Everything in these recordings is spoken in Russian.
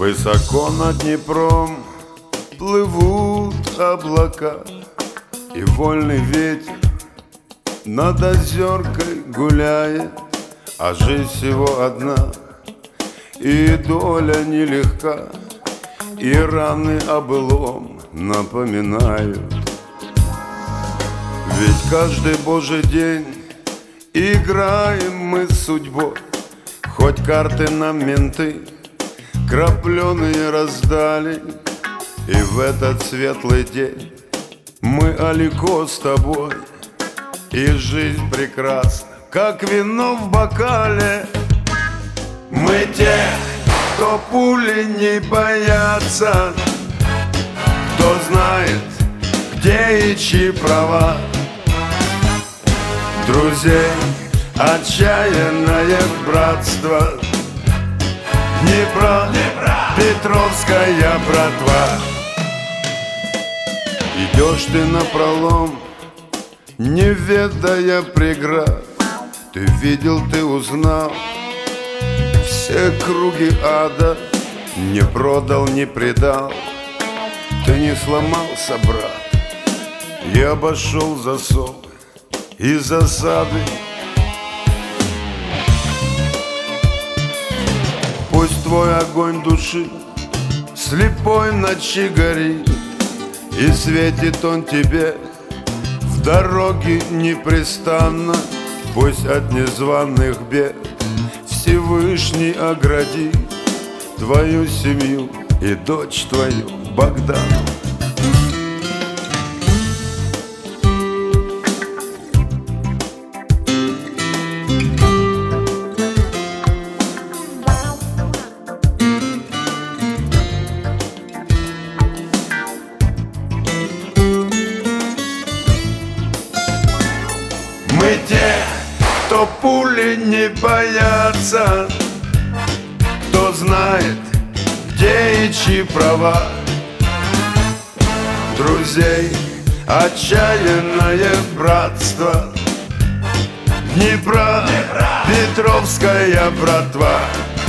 Высоко над Днепром плывут облака, и вольный ветер над озеркой гуляет. А жизнь всего одна, и доля нелегка, и раны о былом напоминают. Ведь каждый божий день играем мы с судьбой, хоть карты нам менты крапленые раздали. И в этот светлый день мы алико с тобой, и жизнь прекрасна, как вино в бокале. Мы те, кто пули не боятся, кто знает, где и чьи права. Друзей отчаянное братство, Днепра, Петровская братва. Идешь ты напролом, не ведая преград. Ты видел, ты узнал все круги ада. Не продал, не предал, ты не сломался, брат, и обошел засов и засады. Пусть твой огонь души слепой ночи горит, и светит он тебе в дороге непрестанно. Пусть от незваных бед Всевышний оградит твою семью и дочь твою Богдану. Мы те, кто пули не боятся, кто знает, где и чьи права. Друзей отчаянное братство, Днепра, Петровская братва.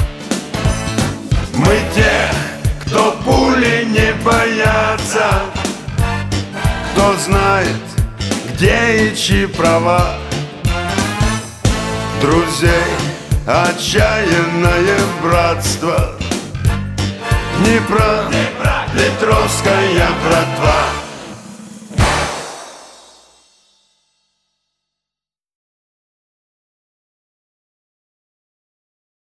Мы те, кто пули не боятся, кто знает, где и чьи права. Друзей отчаянное братство, Днепра,